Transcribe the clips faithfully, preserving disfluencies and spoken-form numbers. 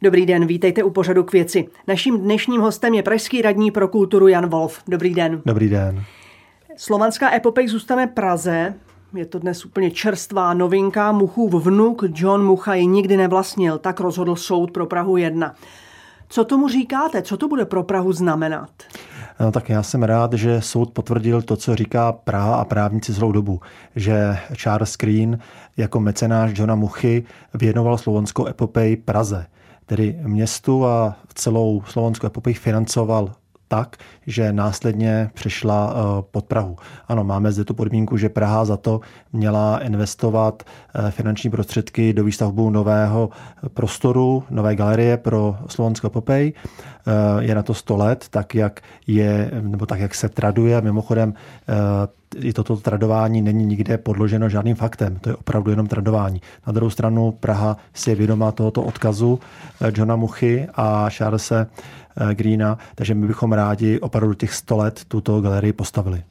Dobrý den, vítejte u pořadu K věci. Naším dnešním hostem je pražský radní pro kulturu Jan Wolf. Dobrý den. Dobrý den. Slovanská epopej zůstane Praze. Je to dnes úplně čerstvá novinka. Muchův vnuk John Mucha ji nikdy nevlastnil, tak rozhodl soud pro Prahu jedna. Co tomu říkáte? Co to bude pro Prahu znamenat? No, tak já jsem rád, že soud potvrdil to, co říká Praha a právníci celou dobu, že Charles Green jako mecenáš Johna Muchy věnoval slovanskou epopej Praze. Tedy městu a celou slovanskou epopej financoval tak, že následně přešla pod Prahu. Ano, máme zde tu podmínku, že Praha za to měla investovat finanční prostředky do výstavbu nového prostoru, nové galerie pro slovanskou epopej. Je na to sto let, tak jak je, nebo tak jak se traduje. Mimochodem, i toto tradování není nikde podloženo žádným faktem. To je opravdu jenom tradování. Na druhou stranu Praha si je vědomá tohoto odkazu Johna Muchy a Charlese Greena, takže my bychom rádi opravdu těch sto let tuto galerii postavili.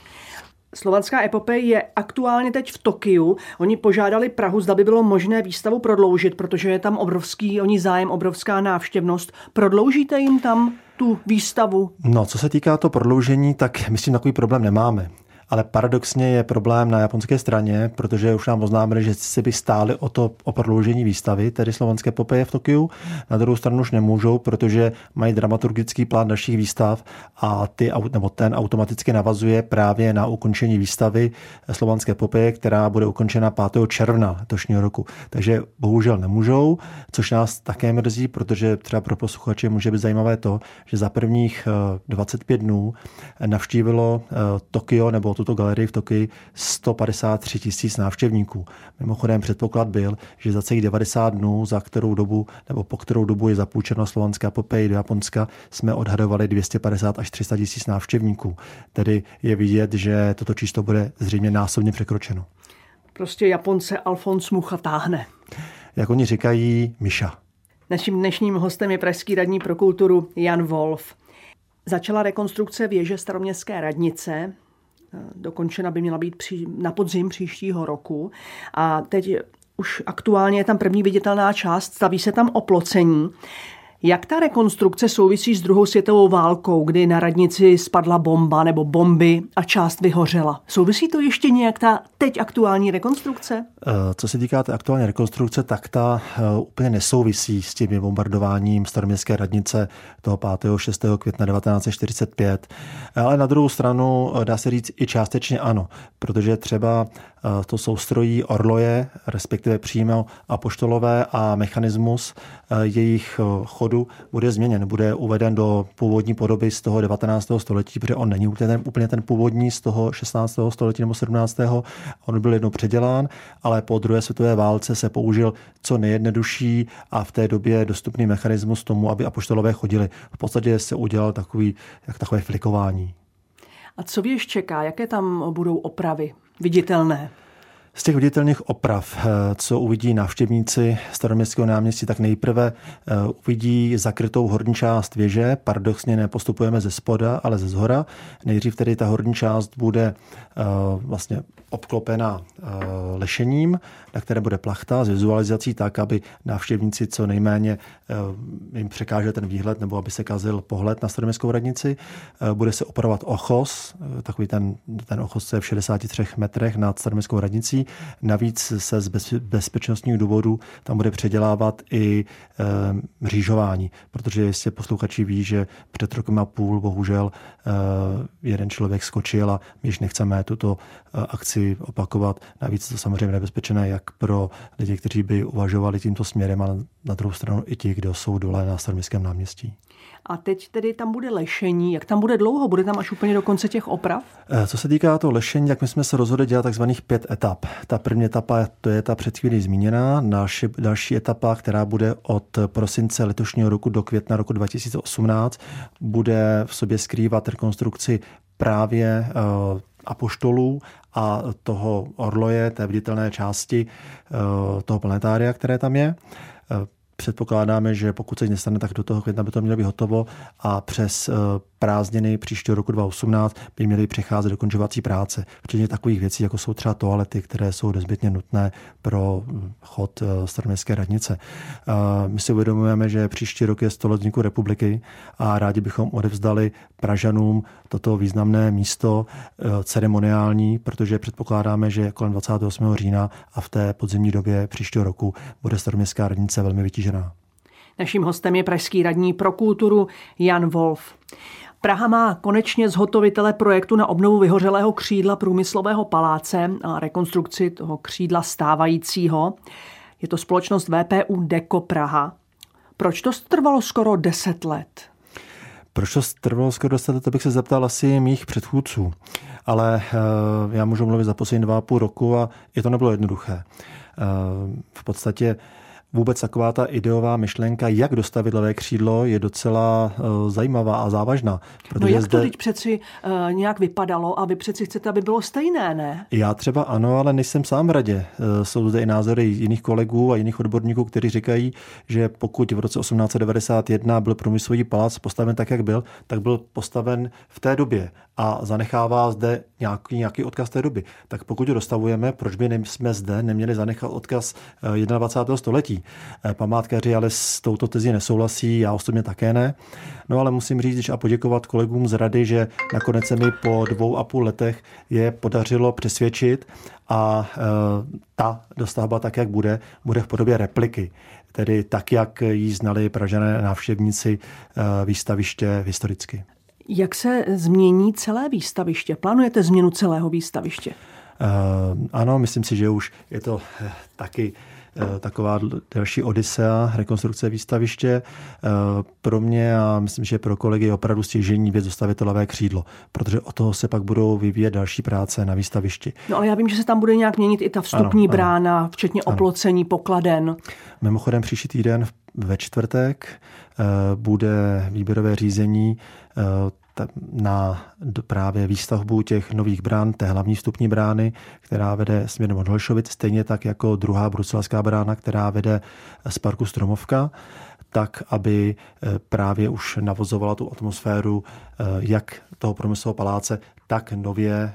Slovanská epopej je aktuálně teď v Tokiu. Oni požádali Prahu, zda by bylo možné výstavu prodloužit, protože je tam obrovský, oni zájem, obrovská návštěvnost. Prodloužíte jim tam tu výstavu? No, co se týká to prodloužení, tak myslím, takový problém nemáme. Ale paradoxně je problém na japonské straně, protože už nám oznámili, že si by stáli o to o prodloužení výstavy, tedy slovanské epopeje v Tokiu. Na druhou stranu už nemůžou, protože mají dramaturgický plán dalších výstav a ty, nebo ten automaticky navazuje právě na ukončení výstavy slovanské epopeje, která bude ukončena pátého června letošního roku. Takže bohužel nemůžou, což nás také mrzí, protože třeba pro posluchače může být zajímavé to, že za prvních dvacet pět dnů navštívilo Tokio nebo tuto galerii v Tokii sto padesát tři tisíc návštěvníků. Mimochodem předpoklad byl, že za celých devadesát dnů, za kterou dobu nebo po kterou dobu je zapůjčeno slovanská epopej do Japonska, jsme odhadovali dvě stě padesát až tři sta tisíc návštěvníků. Tedy je vidět, že toto číslo bude zřejmě násobně překročeno. Prostě Japonce Alfons Mucha táhne. Jak oni říkají, Miša. Naším dnešním hostem je pražský radní pro kulturu Jan Wolf. Začala rekonstrukce věže Staroměstské radnice. Dokončena by měla být při, na podzim příštího roku. A teď už aktuálně je tam první viditelná část, staví se tam oplocení. Jak ta rekonstrukce souvisí s druhou světovou válkou, kdy na radnici spadla bomba nebo bomby a část vyhořela? Souvisí to ještě nějak ta teď aktuální rekonstrukce? Co se týká té aktuální rekonstrukce, tak ta úplně nesouvisí s tím bombardováním Staroměstské radnice toho pátého a šestého května devatenáct set čtyřicet pět. Ale na druhou stranu dá se říct i částečně ano, protože třeba to soustrojí orloje, respektive přímo apoštolové a mechanismus jejich chodu bude změněn, bude uveden do původní podoby z toho devatenáctého století, protože on není úplně ten, úplně ten původní z toho šestnáctého století nebo sedmnáctého. On byl jednou předělán, ale po druhé světové válce se použil co nejjednodušší a v té době dostupný mechanismus tomu, aby apoštolové chodili. V podstatě se udělal takový, jak takové flikování. A co věž čeká? Jaké tam budou opravy viditelné? Z těch viditelných oprav, co uvidí návštěvníci Staroměstského náměstí, tak nejprve uvidí zakrytou horní část věže. Paradoxně nepostupujeme ze spoda, ale ze zhora. Nejdřív tedy ta horní část bude vlastně obklopena lešením, na které bude plachta s vizualizací tak, aby návštěvníci co nejméně jim překážel ten výhled nebo aby se kazil pohled na Staroměstskou radnici. Bude se opravovat ochos, takový ten, ten ochos je v šedesáti třech metrech nad Staroměstskou radnicí. Navíc se z bezpečnostních důvodů tam bude předělávat i e, mřížování, protože jestli posluchači ví, že před rokem a půl bohužel e, jeden člověk skočil a my již nechceme tuto e, akci opakovat. Navíc to samozřejmě nebezpečné jak pro lidi, kteří by uvažovali tímto směrem, ale na druhou stranu i ti, kdo jsou dole na Staroměstském náměstí. A teď tedy tam bude lešení. Jak tam bude dlouho? Bude tam až úplně do konce těch oprav? Co se týká toho lešení, tak my jsme se rozhodli dělat takzvaných pět etap. Ta první etapa, to je ta před chvílí zmíněná. Další, další etapa, která bude od prosince letošního roku do května roku dva tisíce osmnáct, bude v sobě skrývat rekonstrukci právě uh, apoštolů a toho orloje, té viditelné části uh, toho planetária, které tam je. Uh, Předpokládáme, že pokud se nestane, tak do toho května by to mělo být hotovo a přes prázdniny příštího roku dva tisíce osmnáct by měly přicházet dokončovací práce, včetně takových věcí, jako jsou třeba toalety, které jsou nezbytně nutné pro chod Staroměstské radnice. My si uvědomujeme, že příští rok je sto let vzniku republiky a rádi bychom odevzdali Pražanům toto významné místo ceremoniální, protože předpokládáme, že kolem dvacátého osmého října a v té podzimní době příštího roku bude Staroměstská radnice velmi vytížená. Naším hostem je pražský radní pro kulturu Jan Wolf. Praha má konečně zhotovitele projektu na obnovu vyhořelého křídla Průmyslového paláce a rekonstrukci toho křídla stávajícího. Je to společnost V P U Deko Praha. Proč to trvalo skoro deset let? Proč to trvalo skoro deset let, to bych se zeptal asi mých předchůdců. Ale uh, já můžu mluvit za poslední dva a půl roku a i to nebylo jednoduché. Uh, v podstatě vůbec taková ta ideová myšlenka, jak dostavit levé křídlo, je docela uh, zajímavá a závažná. No jak zde... to teď přeci uh, nějak vypadalo a vy přeci chcete, aby bylo stejné, ne? Já třeba ano, ale nejsem sám v radě. Uh, jsou zde i názory jiných kolegů a jiných odborníků, kteří říkají, že pokud v roce osmnáct set devadesát jedna byl Průmyslový palác postaven tak, jak byl, tak byl postaven v té době a zanechává zde nějaký, nějaký odkaz té doby. Tak pokud ho dostavujeme, proč by jsme zde neměli zanechat odkaz dvacátého prvního století? Památkaři ale s touto tezí nesouhlasí, já osobně také ne. No ale musím říct a poděkovat kolegům z rady, že nakonec se mi po dvou a půl letech je podařilo přesvědčit a e, ta dostavba tak, jak bude, bude v podobě repliky. Tedy tak, jak ji znali Pražané návštěvníci e, výstaviště historicky. Jak se změní celé výstaviště? Plánujete změnu celého výstaviště? Uh, ano, myslím si, že už je to uh, taky uh, taková další odysea rekonstrukce výstaviště. Uh, pro mě a myslím, že pro kolegy je opravdu stěžejní věc dostavit to levé křídlo, protože od toho se pak budou vyvíjet další práce na výstavišti. No ale já vím, že se tam bude nějak měnit i ta vstupní ano, brána, ano. včetně ano. oplocení, pokladen. Mimochodem příští týden ve čtvrtek uh, bude výběrové řízení uh, na právě výstavbu těch nových brán, té hlavní vstupní brány, která vede směrem od Holešovic, stejně tak jako druhá bruselská brána, která vede z parku Stromovka, tak, aby právě už navozovala tu atmosféru jak toho Průmyslového paláce, tak nově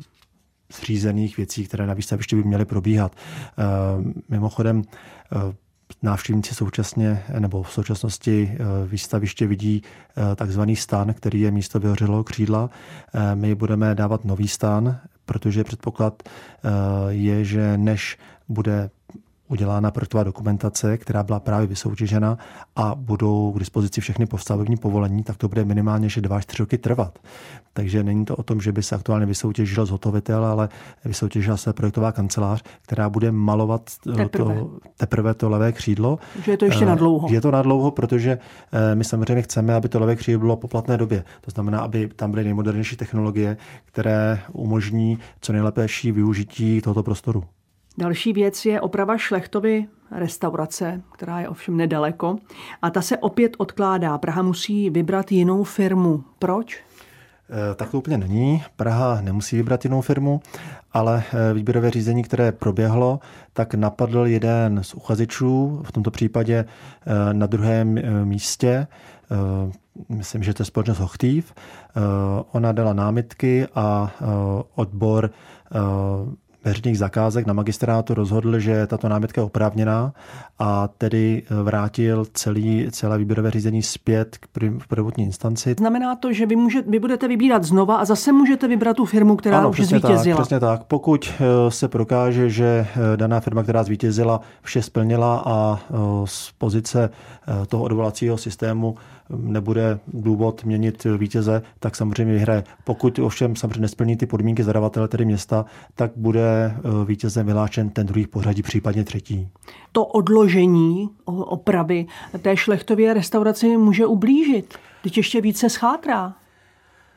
zřízených věcí, které na výstavišti by měly probíhat. Mimochodem, návštěvníci současně nebo v současnosti výstaviště vidí takzvaný stan, který je místo vyhořelého křídla. My budeme dávat nový stan, protože předpoklad je, že než bude udělána projektová dokumentace, která byla právě vysoutěžena a budou k dispozici všechny stavební povolení, tak to bude minimálně ještě dva až tři roky trvat. Takže není to o tom, že by se aktuálně vysoutěžil zhotovitel, ale vysoutěžila se projektová kancelář, která bude malovat teprve to, teprve to levé křídlo. Že je to ještě nadlouho. Je to nadlouho, protože my samozřejmě chceme, aby to levé křídlo bylo po platné době. To znamená, aby tam byly nejmodernější technologie, které umožní co nejlepší využití tohoto prostoru. Další věc je oprava Šlechtovy restaurace, která je ovšem nedaleko. A ta se opět odkládá. Praha musí vybrat jinou firmu. Proč? Tak to úplně není. Praha nemusí vybrat jinou firmu, ale výběrové řízení, které proběhlo, tak napadl jeden z uchazečů, v tomto případě na druhém místě, myslím, že to je společnost Hochtief. Ona dala námitky a odbor veřejných zakázek na magistrátu rozhodl, že tato námitka je oprávněná a tedy vrátil celý, celé výběrové řízení zpět k prvotní instanci. Znamená to, že vy, může, vy budete vybírat znova a zase můžete vybrat tu firmu, která ano, už zvítězila. Tak, přesně tak. Pokud se prokáže, že daná firma, která zvítězila, vše splnila a z pozice toho odvolacího systému nebude důvod měnit vítěze, tak samozřejmě vyhraje. Pokud ovšem samozřejmě nesplní ty podmínky zadavatele, tedy města, tak bude vítězem vyhlášen ten druhý pořadí, případně třetí. To odložení opravy té Šlechtově restauraci může ublížit. Teď ještě více schátrá.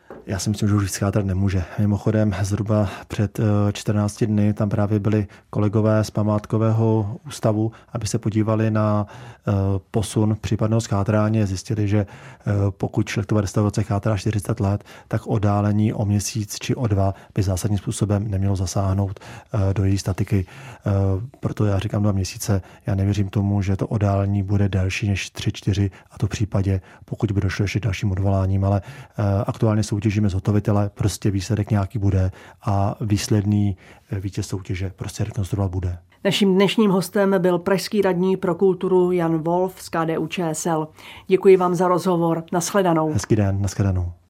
Já si myslím, že už schátrat nemůže. Mimochodem zhruba před čtrnácti dny tam právě byli kolegové z památkového ústavu, aby se podívali na posun případného schátrání a zjistili, že pokud šlechtova restaurace chátrá čtyřicet let, tak oddálení o měsíc či o dva by zásadním způsobem nemělo zasáhnout do její statiky. Proto já říkám dva měsíce. Já nevěřím tomu, že to oddálení bude delší než tři, čtyři, a to v případě, pokud by došlo ještě dalším odvoláním, ale aktuálně soutěžíme zhotovitele, prostě výsledek nějaký bude a výsledný vítěz soutěže prostě rekonstruovat bude. Naším dnešním hostem byl pražský radní pro kulturu Jan Wolf z K D U Č S L. Děkuji vám za rozhovor. Nashledanou. Hezký den, nashledanou.